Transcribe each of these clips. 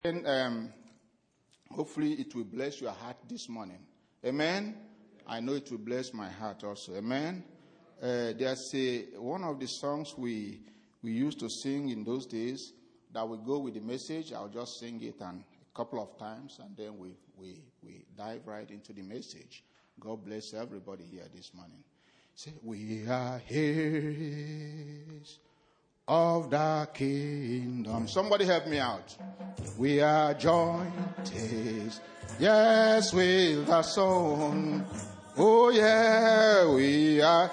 And hopefully it will bless your heart this morning. Amen. I know it will bless my heart also. Amen. There's one of the songs we used to sing in those days that will go with the message. I'll just sing it a couple of times and then we dive right into the message. God bless everybody here this morning. Say, we are heirs of the kingdom. Somebody help me out. We are joint heirs, yes, with the Son. Oh yeah, we are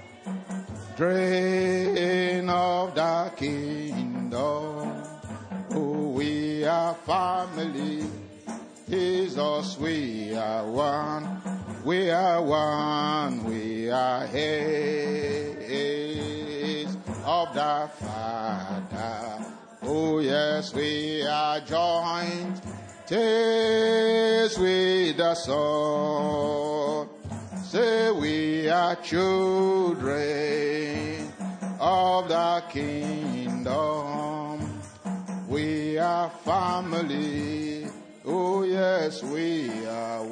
drain of the kingdom. Oh, we are family. Jesus, we are one. We are one. We are heirs of the Father. Oh yes, we are joined heirs with the Son. Say we are children of the kingdom. We are family. Oh yes, we are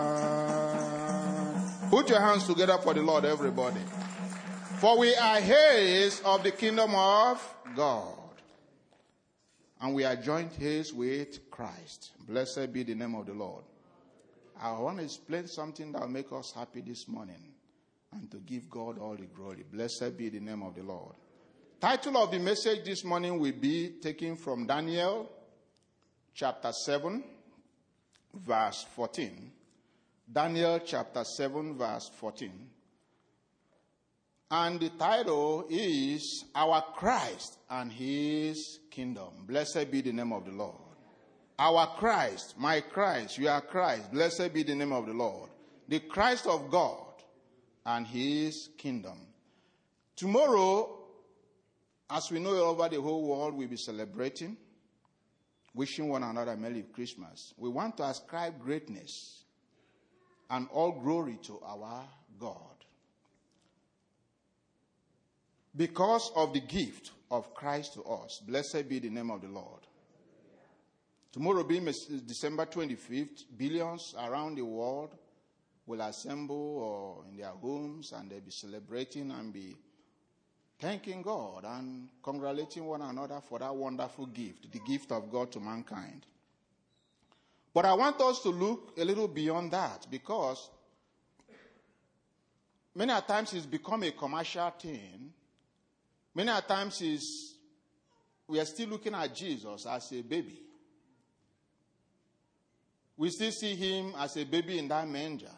one. Put your hands together for the Lord, everybody. For we are heirs of the kingdom of God. And we are joint heirs with Christ. Blessed be the name of the Lord. I want to explain something that will make us happy this morning. And to give God all the glory. Blessed be the name of the Lord. Title of the message this morning will be taken from Daniel chapter 7 verse 14. Daniel chapter 7 verse 14. And the title is Our Christ and His Kingdom. Blessed be the name of the Lord. Our Christ, my Christ, you are Christ. Blessed be the name of the Lord. The Christ of God and His Kingdom. Tomorrow, as we know all over the whole world, we'll be celebrating, wishing one another a Merry Christmas. We want to ascribe greatness and all glory to our God. Because of the gift of Christ to us. Blessed be the name of the Lord. Tomorrow being December 25th, billions around the world will assemble or in their homes and they'll be celebrating and be thanking God and congratulating one another for that wonderful gift, the gift of God to mankind. But I want us to look a little beyond that because many a times it's become a commercial thing. Many a times we are still looking at Jesus as a baby. We still see him as a baby in that manger.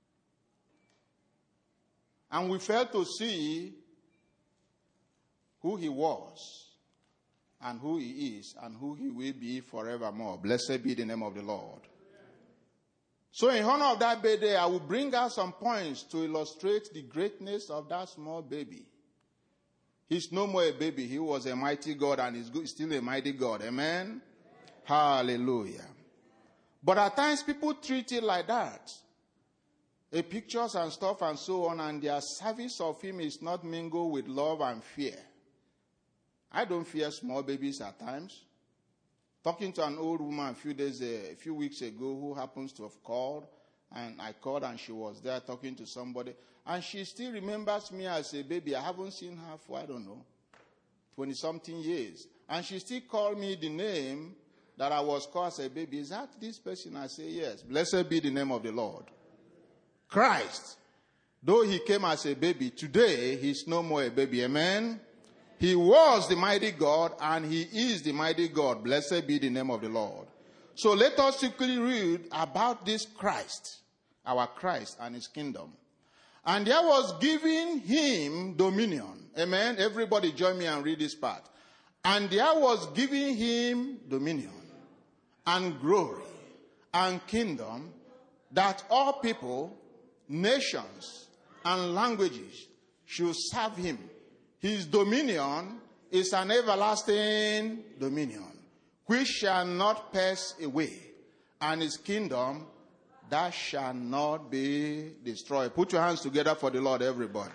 And we fail to see who he was and who he is and who he will be forevermore. Blessed be the name of the Lord. So in honor of that birthday, I will bring out some points to illustrate the greatness of that small baby. He's no more a baby. He was a mighty God and he's still a mighty God. Amen? Hallelujah. But at times people treat it like that. Pictures and stuff and so on, and their service of him is not mingled with love and fear. I don't fear small babies at times. Talking to an old woman a few weeks ago who happens to have called, and I called and she was there talking to somebody, and she still remembers me as a baby. I haven't seen her for, 20-something years. And she still called me the name that I was called as a baby. Is that this person? I say, yes. Blessed be the name of the Lord. Christ, though he came as a baby, today he's no more a baby. Amen? He was the mighty God and he is the mighty God. Blessed be the name of the Lord. So let us quickly read about this Christ, our Christ and his kingdom. And there was given him dominion. Amen? Everybody join me and read this part. And there was given him dominion and glory and kingdom, that all people, nations, and languages should serve him. His dominion is an everlasting dominion, which shall not pass away, and his kingdom that shall not be destroyed. Put your hands together for the Lord, everybody.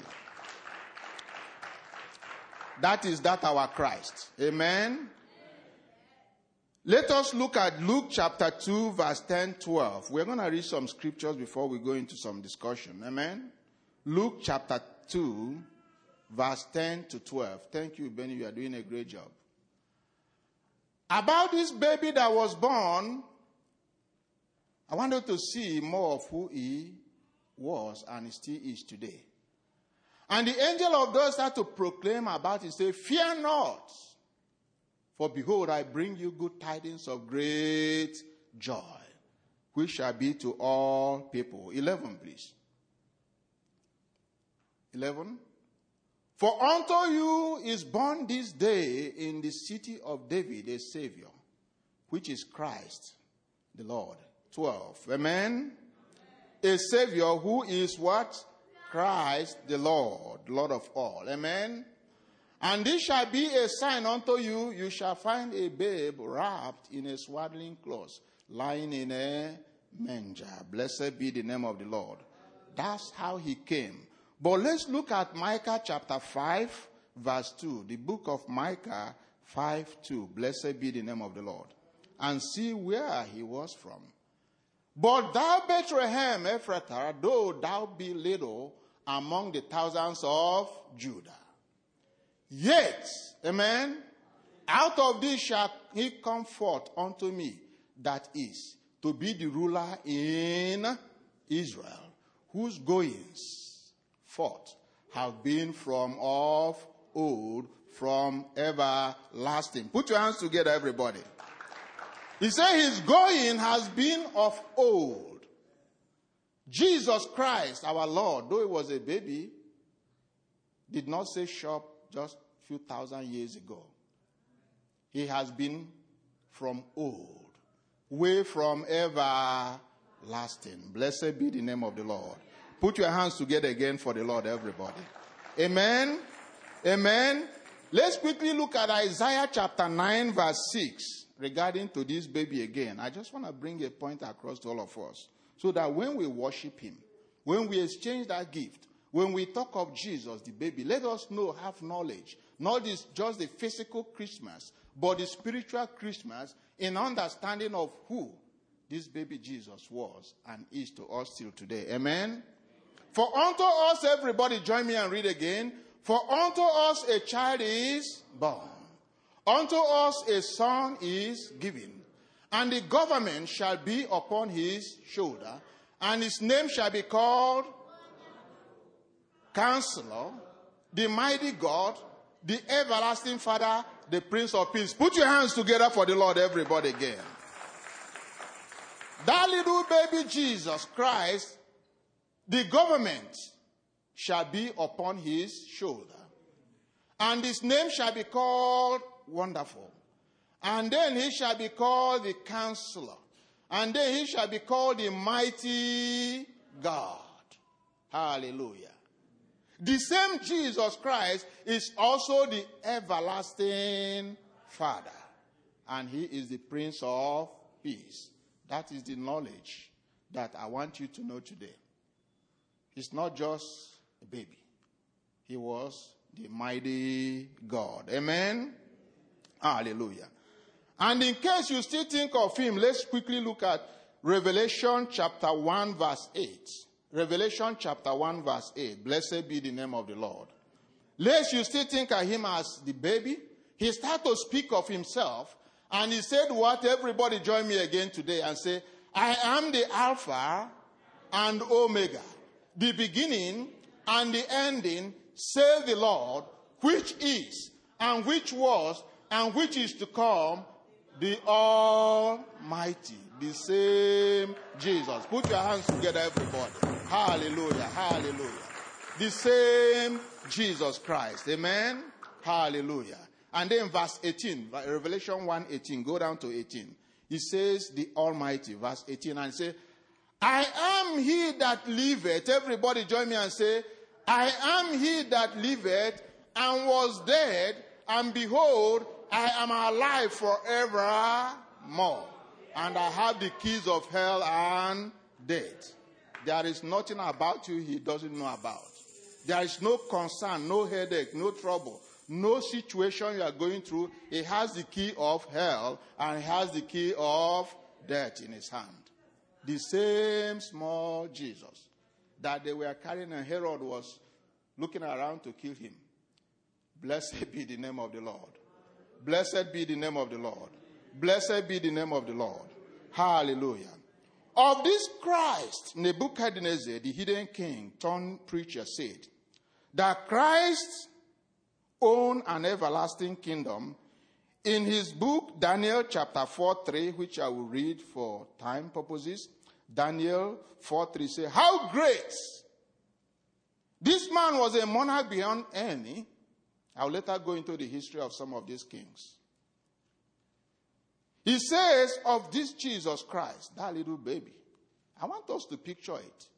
That is our Christ. Amen. Let us look at Luke chapter 2, verse 10-12. We're going to read some scriptures before we go into some discussion. Amen? Luke chapter 2, verse 10-12. Thank you, Benny. You are doing a great job. About this baby that was born, I wanted to see more of who he was and still is today. And the angel of God started to proclaim about it, say, fear not, for behold, I bring you good tidings of great joy, which shall be to all people. 11, please. 11. For unto you is born this day in the city of David a Savior, which is Christ the Lord. 12. Amen. A Savior who is what? Christ the Lord, Lord of all. Amen. And this shall be a sign unto you. You shall find a babe wrapped in a swaddling cloth, lying in a manger. Blessed be the name of the Lord. That's how he came. But let's look at Micah chapter 5, verse 2. The book of Micah 5:2. Blessed be the name of the Lord. And see where he was from. But thou, Bethlehem Ephrathah, though thou be little among the thousands of Judah, yet, amen, out of this shall he come forth unto me, that is, to be the ruler in Israel, whose goings forth have been from of old, from everlasting. Put your hands together, everybody. He said his going has been of old. Jesus Christ, our Lord, though he was a baby, did not say shop just a few thousand years ago. He has been from old, way from everlasting. Blessed be the name of the Lord. Put your hands together again for the Lord, everybody. Amen. Amen. Let's quickly look at Isaiah chapter 9, verse 6. Regarding to this baby again, I just want to bring a point across to all of us, so that when we worship him, when we exchange that gift, when we talk of Jesus, the baby, let us know, have knowledge, not just the physical Christmas, but the spiritual Christmas, in understanding of who this baby Jesus was and is to us till today. Amen. For unto us, everybody join me and read again. For unto us a child is born. Unto us a son is given, and the government shall be upon his shoulder, and his name shall be called Counselor, the Mighty God, the Everlasting Father, the Prince of Peace. Put your hands together for the Lord, everybody, again. That little baby Jesus Christ, the government shall be upon his shoulder, and his name shall be called Wonderful. And then he shall be called the Counselor. And then he shall be called the Mighty God. Hallelujah. The same Jesus Christ is also the Everlasting Father. And he is the Prince of Peace. That is the knowledge that I want you to know today. He's not just a baby. He was the Mighty God. Amen. Hallelujah. And in case you still think of him, let's quickly look at Revelation chapter 1 verse 8. Revelation chapter 1 verse 8. Blessed be the name of the Lord. Lest you still think of him as the baby, he started to speak of himself, and he said what? Everybody join me again today and say, I am the Alpha and Omega, the beginning and the ending, save the Lord, which is and which was and which is to come, the Almighty, the same Jesus. Put your hands together, everybody. Hallelujah, hallelujah. The same Jesus Christ. Amen. Hallelujah. And then verse 18, Revelation 1:18, go down to 18. It says the Almighty, verse 18, and say, I am he that liveth. Everybody join me and say, I am he that liveth and was dead, and behold, I am alive forevermore, and I have the keys of hell and death. There is nothing about you he doesn't know about. There is no concern, no headache, no trouble, No situation you are going through, he has the key of hell and he has the key of death in his hand. The same small Jesus that they were carrying, and Herod was looking around to kill him. Blessed be the name of the Lord. Blessed be the name of the Lord. Blessed be the name of the Lord. Hallelujah. Of this Christ, Nebuchadnezzar, the hidden king turned preacher, said that Christ owned an everlasting kingdom. In his book, Daniel chapter 4:3, which I will read for time purposes, Daniel 4:3 says, how great! This man was a monarch beyond any. I'll later go into the history of some of these kings. He says of this Jesus Christ, that little baby, I want us to picture it.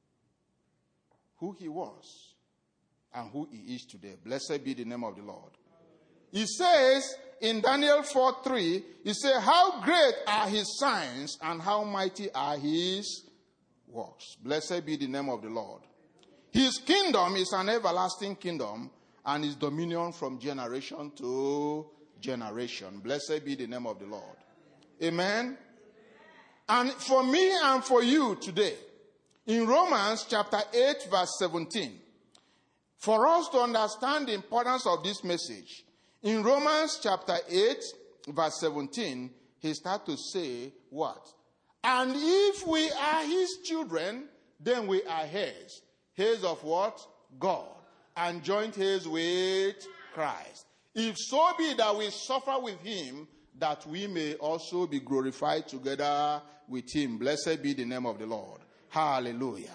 Who he was and who he is today. Blessed be the name of the Lord. He says in Daniel 4:3, he says, how great are his signs and how mighty are his works. Blessed be the name of the Lord. His kingdom is an everlasting kingdom, and his dominion from generation to generation. Blessed be the name of the Lord. Amen. And for me and for you today, in Romans chapter 8 verse 17, for us to understand the importance of this message, in Romans chapter 8 verse 17, he starts to say what? And if we are his children, then we are heirs. Heirs of what? God. And joint heirs with Christ. If so be that we suffer with him, that we may also be glorified together with him. Blessed be the name of the Lord. Hallelujah.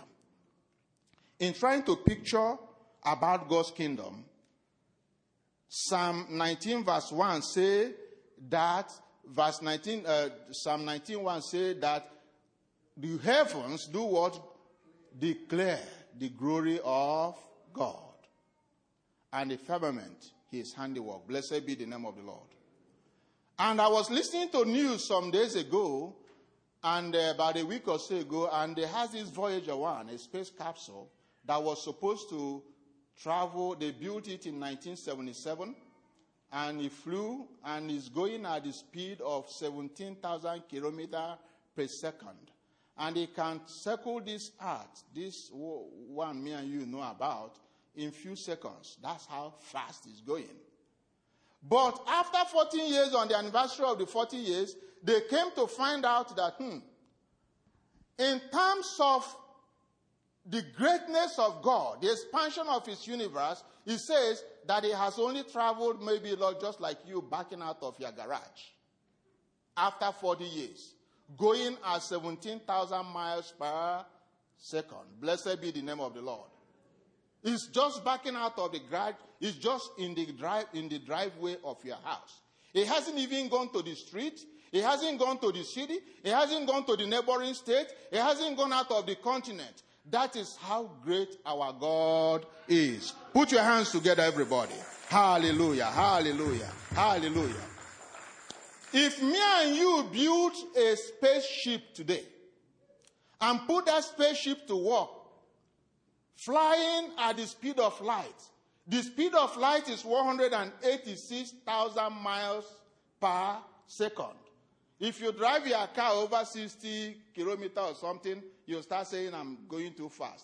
In trying to picture about God's kingdom, Psalm 19 verse 1 say that, Psalm 19:1 say that the heavens do what? Declare the glory of God. And the firmament, his handiwork. Blessed be the name of the Lord. And I was listening to news some days ago, and about a week or so ago, and they had this Voyager 1, a space capsule, that was supposed to travel. They built it in 1977, and it flew, and is going at the speed of 17,000 kilometers per second. And it can circle this Earth, this one me and you know about, in few seconds. That's how fast it's going. But after 14 years, on the anniversary of the 40 years, they came to find out that, in terms of the greatness of God, the expansion of his universe, he says that he has only traveled maybe just like you backing out of your garage. After 40 years, going at 17,000 miles per second. Blessed be the name of the Lord. It's just backing out of the garage. It's just in the driveway of your house. It hasn't even gone to the street. It hasn't gone to the city. It hasn't gone to the neighboring state. It hasn't gone out of the continent. That is how great our God is. Put your hands together, everybody. Hallelujah, hallelujah, hallelujah. If me and you build a spaceship today and put that spaceship to work, flying at the speed of light. The speed of light is 186,000 miles per second. If you drive your car over 60 kilometers or something, you'll start saying, I'm going too fast.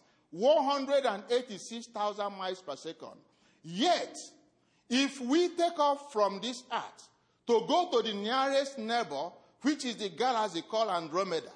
186,000 miles per second. Yet, if we take off from this earth to go to the nearest neighbor, which is the galaxy called Andromeda,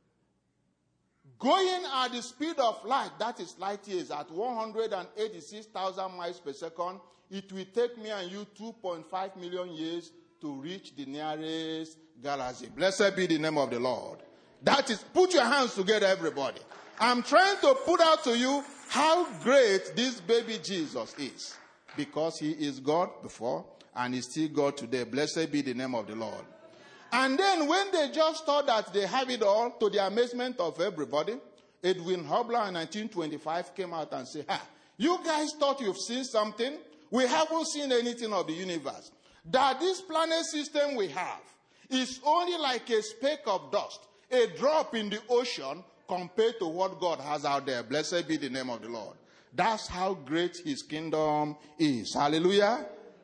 going at the speed of light, that is light years, at 186,000 miles per second, it will take me and you 2.5 million years to reach the nearest galaxy. Blessed be the name of the Lord. That is, put your hands together, everybody. I'm trying to put out to you how great this baby Jesus is. Because he is God before, and he's still God today. Blessed be the name of the Lord. And then when they just thought that they have it all, to the amazement of everybody, Edwin Hubble in 1925 came out and said, you guys thought you've seen something? We haven't seen anything of the universe. That this planet system we have is only like a speck of dust, a drop in the ocean compared to what God has out there. Blessed be the name of the Lord. That's how great his kingdom is. Hallelujah.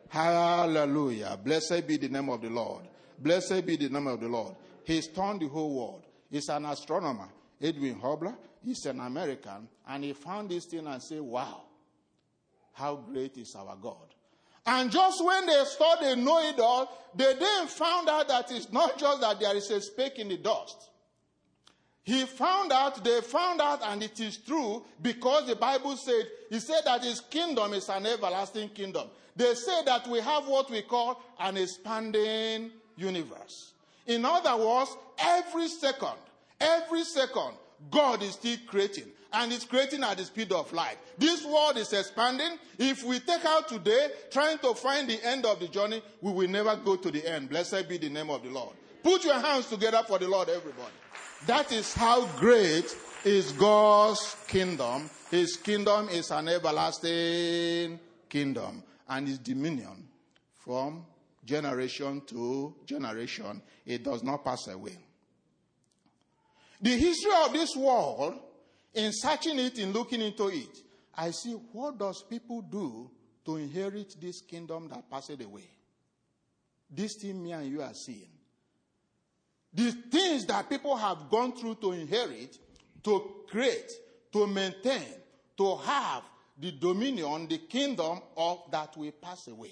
Hallelujah. Blessed be the name of the Lord. Blessed be the name of the Lord. He's turned the whole world. He's an astronomer. Edwin Hubble. He's an American. And he found this thing and said, wow, how great is our God. And just when they thought they know it all, they then found out that it's not just that there is a speck in the dust. They found out, and it is true, because the Bible said, he said that his kingdom is an everlasting kingdom. They say that we have what we call an expanding universe. In other words, every second, God is still creating. And it's creating at the speed of light. This world is expanding. If we take out today, trying to find the end of the journey, we will never go to the end. Blessed be the name of the Lord. Put your hands together for the Lord, everybody. That is how great is God's kingdom. His kingdom is an everlasting kingdom. And his dominion from generation to generation, it does not pass away. The history of this world, in searching it, in looking into it, I see what does people do to inherit this kingdom that passes away. This thing me and you are seeing. The things that people have gone through to inherit, to create, to maintain, to have the dominion, the kingdom of that will pass away.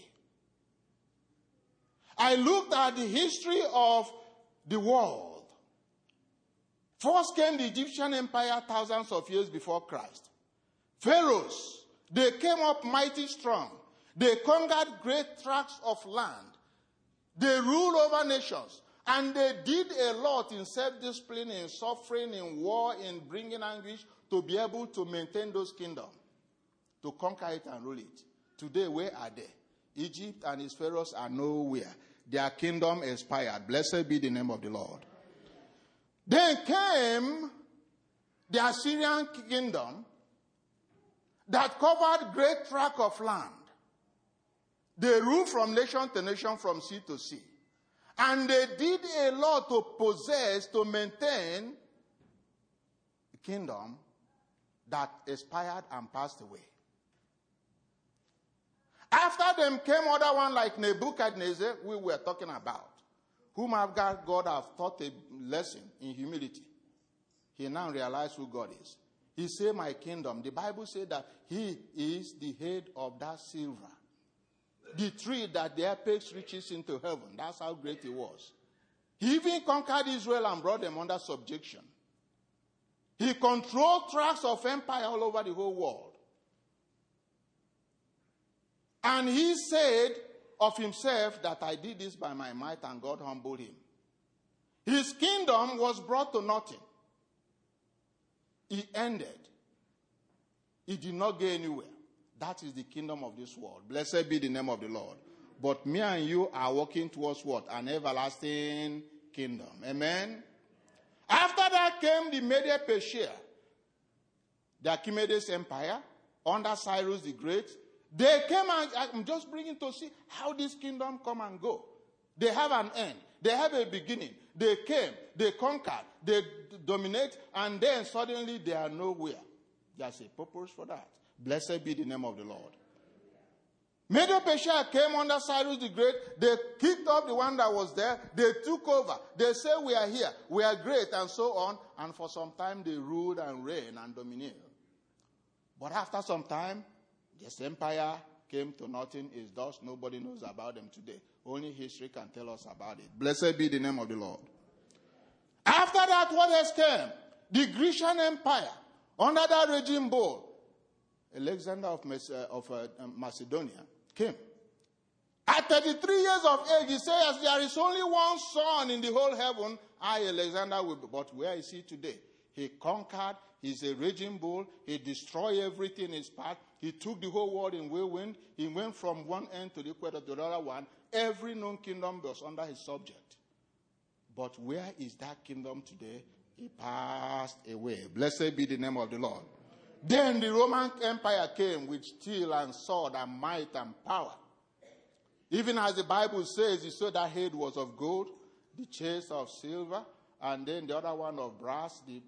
I looked at the history of the world. First came the Egyptian empire thousands of years before Christ. Pharaohs, they came up mighty strong. They conquered great tracts of land. They ruled over nations. And they did a lot in self-discipline, in suffering, in war, in bringing anguish to be able to maintain those kingdoms, to conquer it and rule it. Today, where are they? Egypt and its pharaohs are nowhere. Their kingdom expired. Blessed be the name of the Lord. Then came the Assyrian kingdom that covered great tract of land. They ruled from nation to nation, from sea to sea. And they did a lot to possess, to maintain the kingdom that expired and passed away. After them came other one like Nebuchadnezzar, we were talking about, whom God have taught a lesson in humility. He now realized who God is. He said, my kingdom. The Bible said that he is the head of that silver. The tree that the apex reaches into heaven. That's how great he was. He even conquered Israel and brought them under subjection. He controlled tracts of empire all over the whole world. And he said of himself that I did this by my might, and God humbled him. His kingdom was brought to nothing. He ended. He did not go anywhere. That is the kingdom of this world. Blessed be the name of the Lord. But me and you are walking towards what? An everlasting kingdom. Amen? After that came the Medo-Persia, the Archimedes Empire, under Cyrus the Great. They came, and I'm just bringing to see how this kingdom come and go. They have an end. They have a beginning. They came, they conquered, they dominate, and then suddenly they are nowhere. There's a purpose for that. Blessed be the name of the Lord. Medo-Persia came under Cyrus the Great. They kicked off the one that was there. They took over. They said, we are here. We are great, and so on. And for some time, they ruled and reigned and dominated. But after some time, this empire came to nothing. Is dust. Nobody knows about them today. Only history can tell us about it. Blessed be the name of the Lord. After that, what else came? The Grecian Empire. Under that raging bull, Alexander of Macedonia came. At 33 years of age, he says, there is only one son in the whole heaven. I, Alexander, will be. But where is he today? He conquered. He's a raging bull. He destroyed everything in his path. He took the whole world in whirlwind. He went from one end to the equator to the other one. Every known kingdom was under his subject. But where is that kingdom today? He passed away. Blessed be the name of the Lord. Then the Roman Empire came with steel and sword and might and power. Even as the Bible says, he saw that head was of gold, the chest of silver, and then the other one of brass, the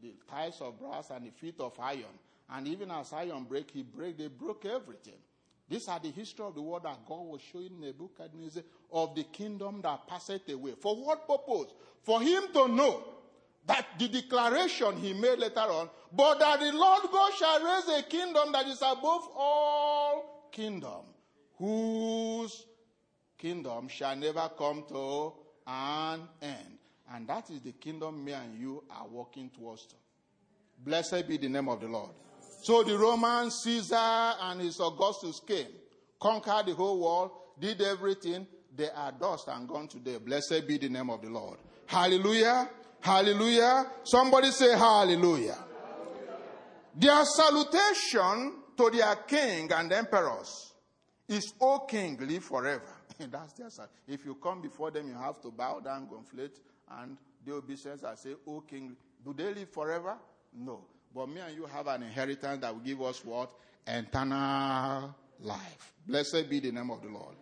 thighs of brass and the feet of iron. And even as iron break, they broke everything. These are the history of the world that God was showing Nebuchadnezzar of the kingdom that passeth away. For what purpose? For him to know that the declaration he made later on, but that the Lord God shall raise a kingdom that is above all kingdom, whose kingdom shall never come to an end. And that is the kingdom me and you are walking towards. Blessed be the name of the Lord. So the Roman Caesar and his Augustus came, conquered the whole world, did everything. They are dust and gone today. Blessed be the name of the Lord. Hallelujah. Hallelujah. Somebody say hallelujah. Their salutation to their king and emperors is, O king, live forever. That's their salutation. If you come before them, you have to bow down, conflate, and the obeisance and say, O king. Do they live forever? No. But me and you have an inheritance that will give us what? Eternal life. Blessed be the name of the Lord.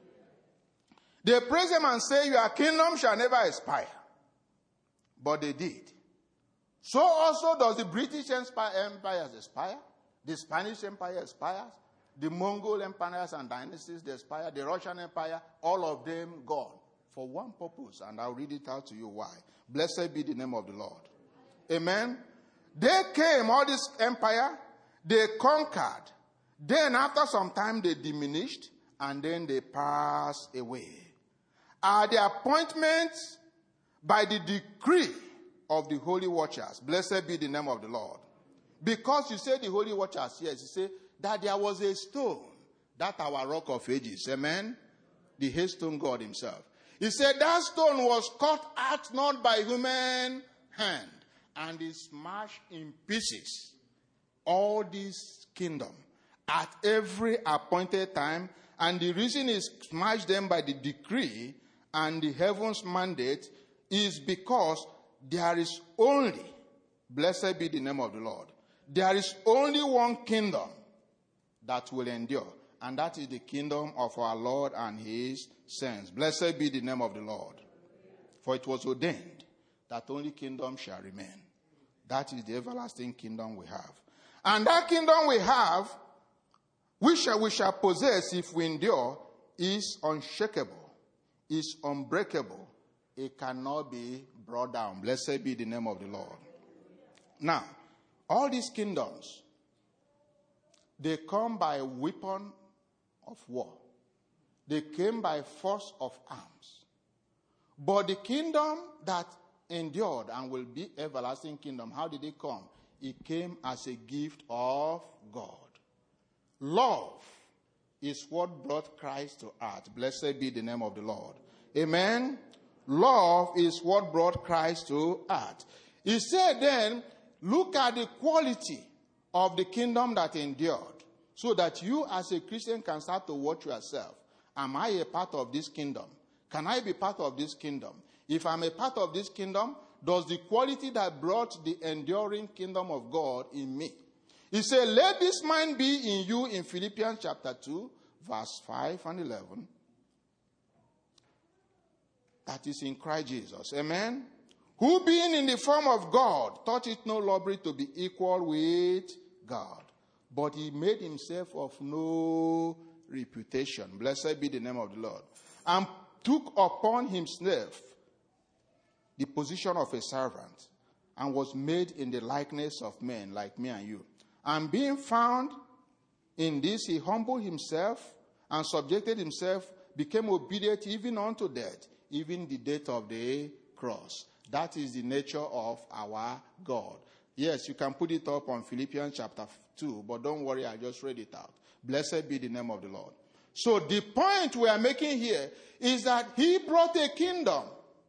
They praise him and say, your kingdom shall never expire. But they did. So also does the British Empire expire. The Spanish Empire expires. The Mongol empires and dynasties, they expire. The Russian Empire, all of them gone. For one purpose, and I'll read it out to you why. Blessed be the name of the Lord. Amen. They came, all this empire, they conquered. Then after some time they diminished, and then they passed away. Are the appointments by the decree of the holy watchers. Blessed be the name of the Lord. Because you say the holy watchers, yes, you say that there was a stone, that our rock of ages, amen? The hailstone God himself. He said that stone was cut out not by human hand, and is smashed in pieces. All this kingdom at every appointed time, and the reason is smashed them by the decree and the heaven's mandate is because there is only, blessed be the name of the Lord, there is only one kingdom that will endure, and that is the kingdom of our Lord and his saints. Blessed be the name of the Lord. For it was ordained that only kingdom shall remain. That is the everlasting kingdom we have. And that kingdom we have, we shall possess if we endure, is unshakable, is unbreakable. It cannot be brought down. Blessed be the name of the Lord. Now, all these kingdoms, they come by weapon of war. They came by force of arms. But the kingdom that endured and will be everlasting kingdom, how did it come? It came as a gift of God. Love is what brought Christ to earth. Blessed be the name of the Lord. Amen. Love is what brought Christ to earth. He said then, look at the quality of the kingdom that endured, so that you as a Christian can start to watch yourself. Am I a part of this kingdom? Can I be part of this kingdom? If I'm a part of this kingdom, does the quality that brought the enduring kingdom of God in me? He said, let this mind be in you in Philippians chapter 2, verse 5 and 11. That is in Christ Jesus. Amen. Who being in the form of God, thought it no robbery to be equal with God. But he made himself of no reputation. Blessed be the name of the Lord. And took upon himself the position of a servant, and was made in the likeness of men like me and you. And being found in this, he humbled himself and subjected himself, became obedient even unto death, even the death of the cross. That is the nature of our God. Yes, you can put it up on Philippians chapter 2, but don't worry, I just read it out. Blessed be the name of the Lord. So the point we are making here is that he brought a kingdom.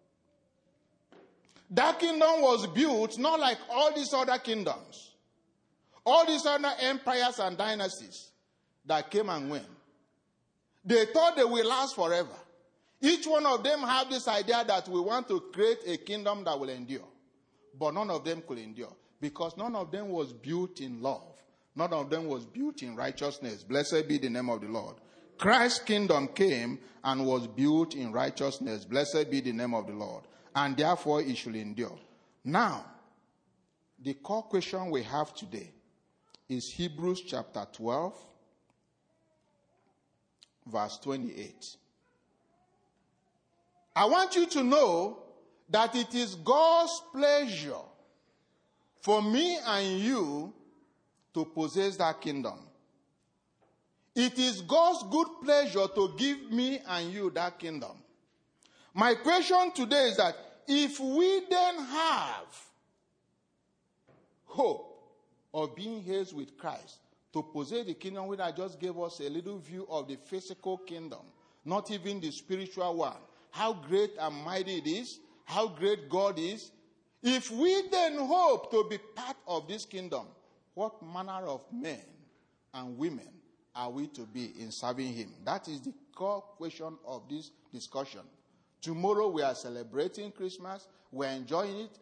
That kingdom was built not like all these other kingdoms, all these other empires and dynasties that came and went. They thought they will last forever. Each one of them have this idea that we want to create a kingdom that will endure. But none of them could endure, because none of them was built in love. None of them was built in righteousness. Blessed be the name of the Lord. Christ's kingdom came and was built in righteousness. Blessed be the name of the Lord. And therefore it should endure. Now, the core question we have today is Hebrews chapter 12, verse 28. I want you to know that it is God's pleasure for me and you to possess that kingdom. It is God's good pleasure to give me and you that kingdom. My question today is that if we then have hope of being heirs with Christ to possess the kingdom, which I just gave us a little view of the physical kingdom, not even the spiritual one, how great and mighty it is, how great God is. If we then hope to be part of this kingdom, what manner of men and women are we to be in serving him? That is the core question of this discussion. Tomorrow we are celebrating Christmas. We're enjoying it.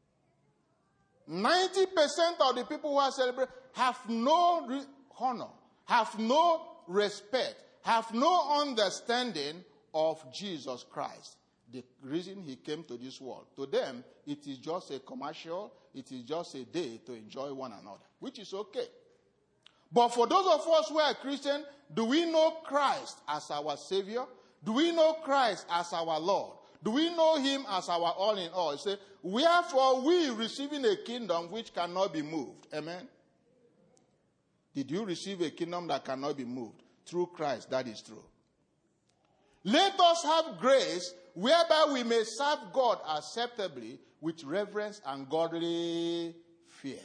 90% of the people who are celebrating have no honor, have no respect, have no understanding of Jesus Christ, the reason he came to this world. To them, it is just a commercial, it is just a day to enjoy one another, which is okay. But for those of us who are Christian, do we know Christ as our Savior? Do we know Christ as our Lord? Do we know him as our all in all? Say, wherefore we receiving a kingdom which cannot be moved. Amen? Did you receive a kingdom that cannot be moved? Through Christ, that is true. Let us have grace whereby we may serve God acceptably with reverence and godly fear.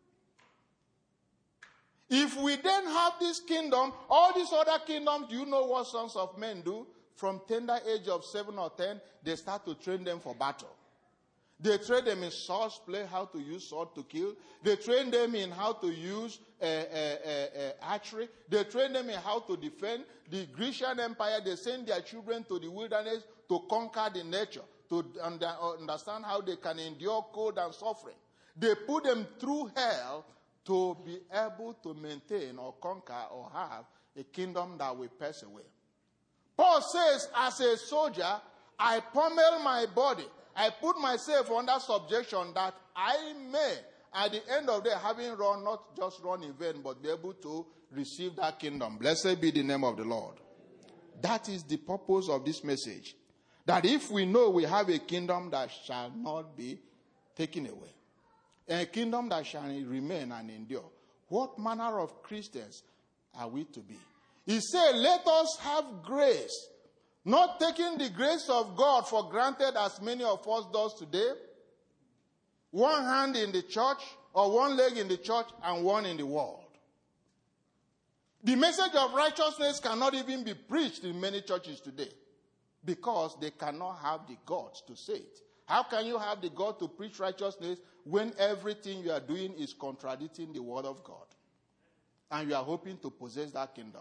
If we then have this kingdom, all these other kingdoms, do you know what sons of men do? From tender age of 7 or 10, they start to train them for battle. They train them in swords play, how to use sword to kill. They train them in how to use archery. They train them in how to defend. The Grecian Empire, they send their children to the wilderness to conquer the nature, to understand how they can endure cold and suffering. They put them through hell to be able to maintain or conquer or have a kingdom that will pass away. Paul says, as a soldier, I pummel my body. I put myself under subjection that I may, at the end of the day, having run, not just run in vain, but be able to receive that kingdom. Blessed be the name of the Lord. That is the purpose of this message. That if we know we have a kingdom that shall not be taken away, a kingdom that shall remain and endure, what manner of Christians are we to be? He said, let us have grace, not taking the grace of God for granted as many of us does today. One hand in the church, or one leg in the church, and one in the world. The message of righteousness cannot even be preached in many churches today because they cannot have the guts to say it. How can you have the guts to preach righteousness when everything you are doing is contradicting the word of God? And you are hoping to possess that kingdom.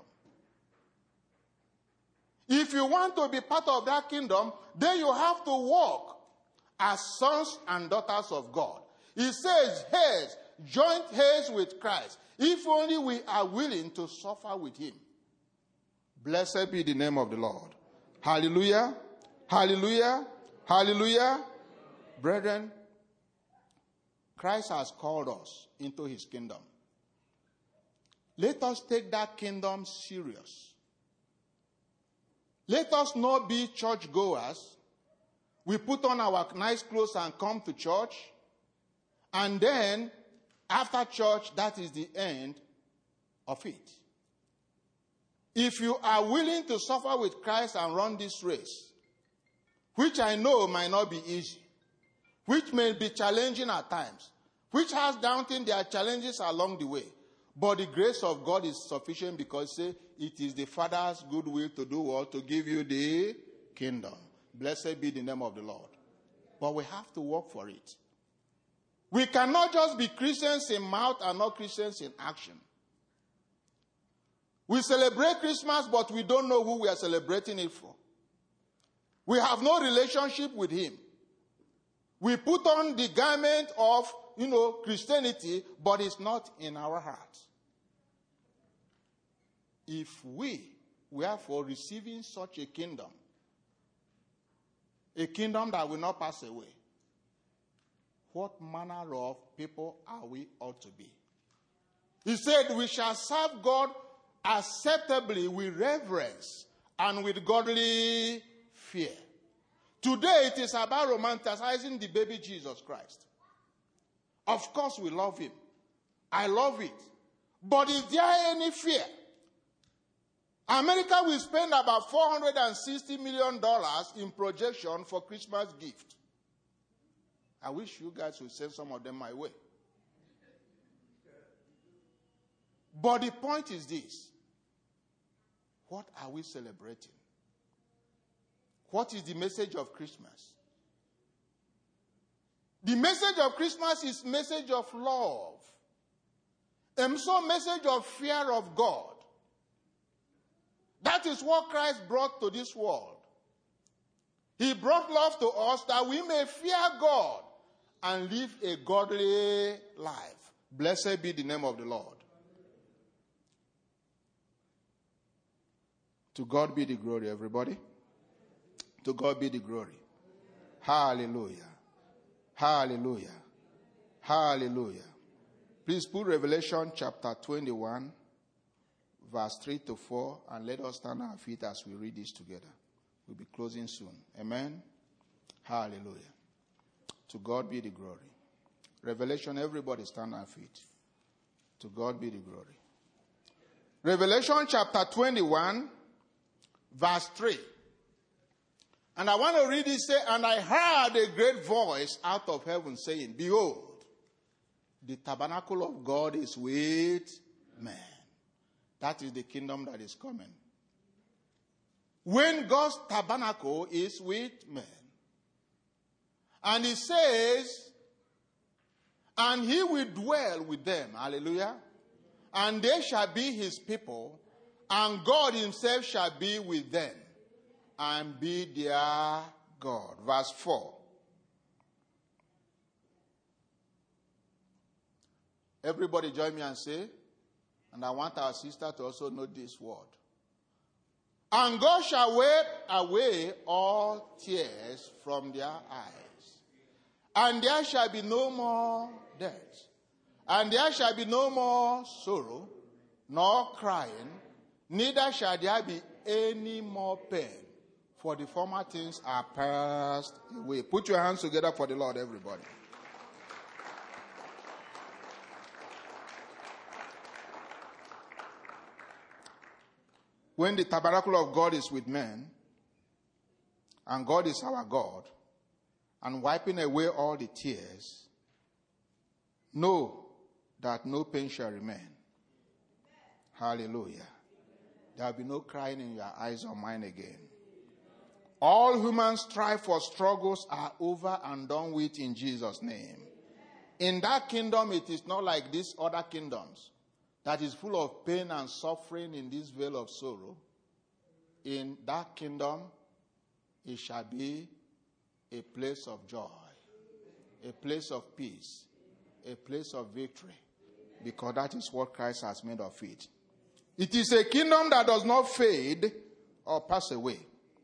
If you want to be part of that kingdom, then you have to walk as sons and daughters of God. He says, heirs, joint heirs with Christ, if only we are willing to suffer with him. Blessed be the name of the Lord. Hallelujah. Hallelujah. Hallelujah. Brethren, Christ has called us into his kingdom. Let us take that kingdom serious. Let us not be churchgoers. We put on our nice clothes and come to church. And then, after church, that is the end of it. If you are willing to suffer with Christ and run this race, which I know might not be easy, which may be challenging at times, which has doubting their challenges along the way, but the grace of God is sufficient because say it is the Father's good will to do what? To give you the kingdom. Blessed be the name of the Lord. But we have to work for it. We cannot just be Christians in mouth and not Christians in action. We celebrate Christmas, but we don't know who we are celebrating it for. We have no relationship with him. We put on the garment of, Christianity, but it's not in our hearts. If we were for receiving such a kingdom that will not pass away, what manner of people are we ought to be? He said, we shall serve God acceptably with reverence and with godly fear. Today it is about romanticizing the baby Jesus Christ. Of course we love him. I love it. But is there any fear? America will spend about $460 million in projection for Christmas gift. I wish you guys would send some of them my way. But the point is this. What are we celebrating? What is the message of Christmas? The message of Christmas is message of love. And so message of fear of God. That is what Christ brought to this world. He brought love to us that we may fear God and live a godly life. Blessed be the name of the Lord. To God be the glory, everybody. To God be the glory. Hallelujah. Hallelujah. Hallelujah. Please put Revelation chapter 21, verse 3 to 4, and let us stand on our feet as we read this together. We'll be closing soon. Amen. Hallelujah. To God be the glory. Revelation, everybody stand on our feet. To God be the glory. Revelation chapter 21, verse 3. And I want to read it, say, and I heard a great voice out of heaven saying, behold, the tabernacle of God is with men. That is the kingdom that is coming. When God's tabernacle is with men. And he says, and he will dwell with them. Hallelujah. And they shall be his people, and God himself shall be with them, and be their God. Verse 4. Everybody join me and say, and I want our sister to also know this word. And God shall wipe away all tears from their eyes. And there shall be no more death. And there shall be no more sorrow, nor crying, neither shall there be any more pain. For the former things are passed away. Put your hands together for the Lord, everybody. When the tabernacle of God is with men, and God is our God, and wiping away all the tears, know that no pain shall remain. Hallelujah. There will be no crying in your eyes or mine again. All human strife for struggles are over and done with in Jesus' name. In that kingdom, it is not like these other kingdoms that is full of pain and suffering in this vale of sorrow. In that kingdom, it shall be a place of joy, a place of peace, a place of victory, because that is what Christ has made of it. It is a kingdom that does not fade or pass away.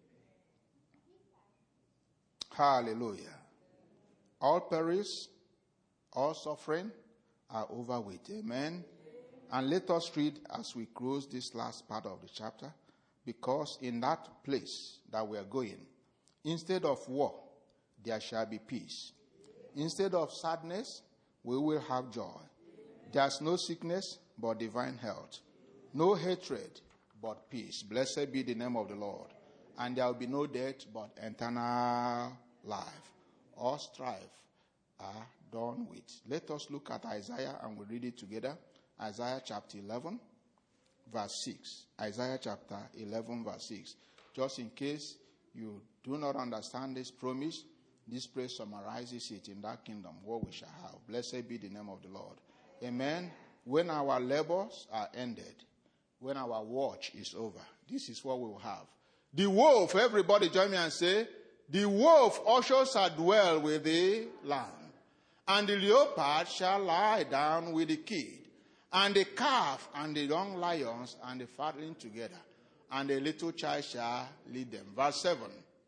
Hallelujah. All perish, all suffering are over with. Amen. And let us read as we close this last part of the chapter, because in that place that we are going, instead of war, there shall be peace. Instead of sadness, we will have joy. There's no sickness but divine health. No hatred but peace. Blessed be the name of the Lord. And there will be no death but eternal life. All strife are done with. Let us look at Isaiah and we'll read it together. Isaiah chapter 11, verse 6. Isaiah chapter 11, verse 6. Just in case you do not understand this promise, this prayer summarizes it in that kingdom, what we shall have. Blessed be the name of the Lord. Amen. When our labors are ended, when our watch is over, this is what we will have. The wolf, everybody join me and say, the wolf also shall dwell with the lamb, and the leopard shall lie down with the kid, and the calf and the young lions and the fatling together, and the little child shall lead them. Verse 7.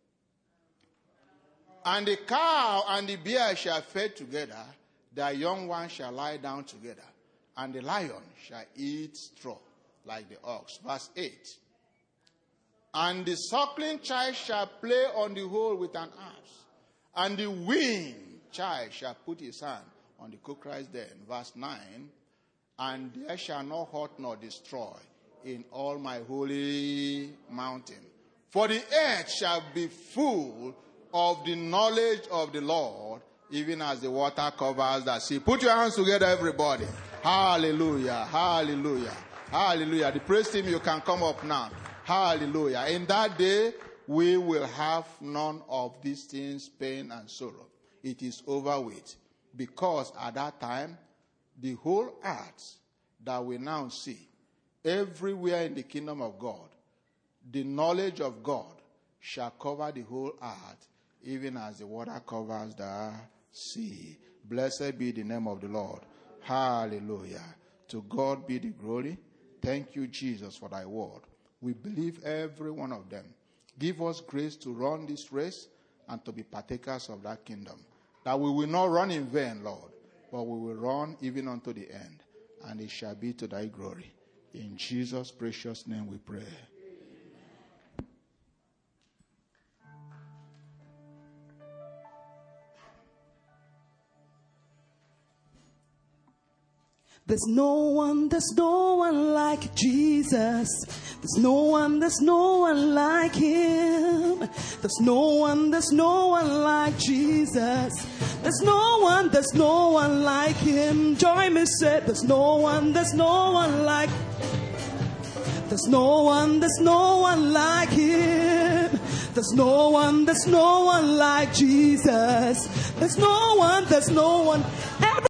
And the cow and the bear shall feed together, their young ones shall lie down together, and the lion shall eat straw like the ox. Verse 8. And the suckling child shall play on the hole with an axe, and the weaned child shall put his hand on the cocker's den. Verse 9, and there shall not hurt nor destroy in all my holy mountain. For the earth shall be full of the knowledge of the Lord, even as the water covers the sea. Put your hands together, everybody. Hallelujah, hallelujah, hallelujah. The praise team, you can come up now. Hallelujah. In that day, we will have none of these things, pain and sorrow. It is over with. Because at that time, the whole earth that we now see, everywhere in the kingdom of God, the knowledge of God shall cover the whole earth, even as the water covers the sea. Blessed be the name of the Lord. Hallelujah. To God be the glory. Thank you, Jesus, for thy word. We believe every one of them. Give us grace to run this race and to be partakers of that kingdom. That we will not run in vain, Lord, but we will run even unto the end. And it shall be to thy glory. In Jesus' precious name we pray. There's no one like Jesus. There's no one like him. There's no one like Jesus. There's no one like him. Join me, said, there's no one like. There's no one like him. There's no one like Jesus. There's no one